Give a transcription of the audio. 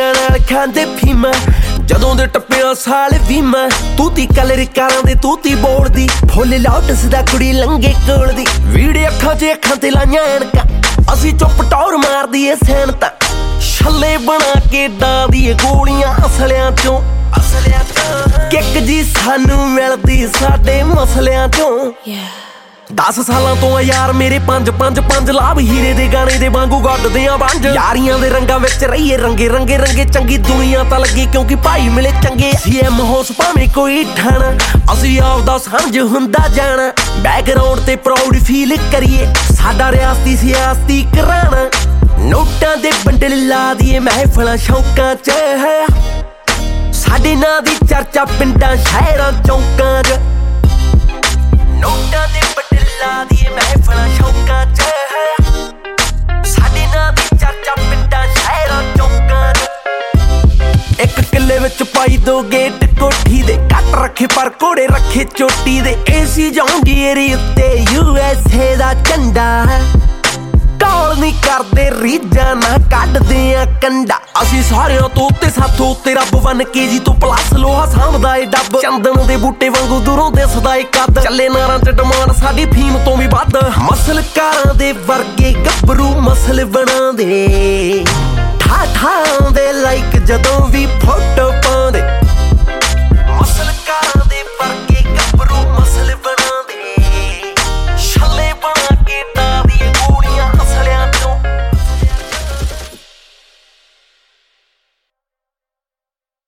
ਨਾਲ ਖਾਂਦੇ ਫੀਮਾ ਜਦੋਂ ਦੇ ਟੱਪਿਆ ਸਾਲ ਵੀਮਾ ਤੂੰ ਤੀ ਕਲਰ ਕਾਰਾਂ ਦੇ ਤੂੰ ਤੀ ਬੋਲਦੀ ਫੁੱਲ ਲਾਟਸ ਦਾ ਕੁੜੀ ਲੰਗੇ ਕੋਲ ਦੀ ਵੀੜੇ ਅੱਖਾਂ 'ਚ ਅੱਖਾਂ ਤੇ ਲਾਈਆਂ ਐਨਕਾਂ ਅਸੀਂ ਚੁੱਪ ਟੌਰ ਮਾਰਦੀ ਏ ਸੈਨ ਤਾਂ ਛੱਲੇ ਬਣਾ ਕੇ ਡਾਂਦੀ ਏ ਗੋਲੀਆਂ ਅਸਲਿਆਂ ਚੋਂ ਕਿੱਕ ਜੀ ਸਾਨੂੰ ਮਿਲਦੀ ਸਾਡੇ ਮਸਲਿਆਂ ਚੋਂ 10 ਸਾਲਾਂ ਤੋਂ ਆ ਯਾਰ ਮੇਰੇ ਪੰਜ ਲਾਭ ਹੀਰੇ ਦੇ ਗਾਣੇ ਦੇ ਵਾਂਗੂ ਗੱਡਦੇ ਆ ਵੰਜ ਯਾਰੀਆਂ ਦੇ ਰੰਗਾਂ ਵਿੱਚ ਰਹੀਏ ਰੰਗੇ ਚੰਗੀ ਦੁਨੀਆ ਤਾਂ ਲੱਗੀ ਕਿਉਂਕਿ ਭਾਈ ਮਿਲੇ ਚੰਗੇ ਸੀਐਮ ਹੋਸ ਭਾਵੇਂ ਕੋਈ ਠਾਣਾ ਅਸੀਂ ਆਪਦਾ ਸਮਝ ਹੁੰਦਾ ਜਾਣਾ ਬੈਕਗ੍ਰਾਉਂਡ ਤੇ ਪ੍ਰਾਊਡ ਫੀਲ ਕਰੀਏ ਸਾਡਾ ਰਿਆਸਤੀ ਸਿਆਸਤੀ ਕਰਾਣਾ ਨੋਟਾਂ ਦੇ ਬੰਡਲ ਲਾ ਦੀਏ ਮਹਿਫਲਾਂ ਸ਼ੌਕਾਂ 'ਚ ਸਾਡੇ ਨਾਂ ਦੀ ਚਰਚਾ ਪਿੰਡਾਂ ਸ਼ਹਿਰਾਂ ਚੌਂਕਾਂ 'ਚ ਨੋਟਾਂ ਦੇ ਬੰਡਲ ਲਾ ਦੀਏ ਮਹਿਫਲਾਂ ਸ਼ੌਕਾਂ 'ਚ ਸਾਡੇ ਨਾਂ ਦੀ ਚਰਚਾ ਪਿੰਡਾਂ ਸ਼ਹਿਰਾਂ ਚੌਂਕਾਂ 'ਚ ਇੱਕ ਕਿੱਲੇ ਵਿੱਚ ਪਾਈ 2 ਗੇਟ ਕੋਠੀ ਦੇ ਕੱਟ ਰੱਖੇ ਪਰ ਘੋੜੇ ਰੱਖੇ ਚੋਟੀ ਦੇ ਏਸੀ ਜੌਂਡੀਏਰੀ ਉੱਤੇ USA ਦਾ ਝੰਡਾ ਕਾਲ ਨਹੀਂ ਕਰਦੇ ਰੀਝਾਂ ਨਾ ਕੱਢਦੇ ਆ ਕੰਡਾ ਅਸੀਂ ਸਾਰਿਆਂ ਤੋਂ ਉੱਤੇ ਸਾਥੋਂ ਉੱਤੇ ਰੱਬ ਬਣ ਕੇ ਜੀ ਤੋਂ ਪਲੱਸ ਲੋਹਾ ਸਾਂਭਦਾ ਏ ਡੱਬ ਚੰਦਨ ਦੇ ਬੂਟੇ ਵਾਂਗੂ ਦੂਰੋਂ ਦਿਸਦਾ ਏ ਕੱਦ ਚੱਲੇ ਨਾਰਾਂ 'ਚ ਡਿਮਾਂਡ ਸਾਡੀ ਫੀਮ ਤੋਂ ਵੀ ਵੱਧ ਮਸਲਕਾਰਾਂ ਦੇ ਵਰਗੇ ਗੱਭਰੂ ਮਸਲ ਬਣਾਉਂਦੇ ਠਾਠਾਂ ਦੇ ਲਾਈਕ ਜਦੋਂ ਵੀ ਫੋਟੋ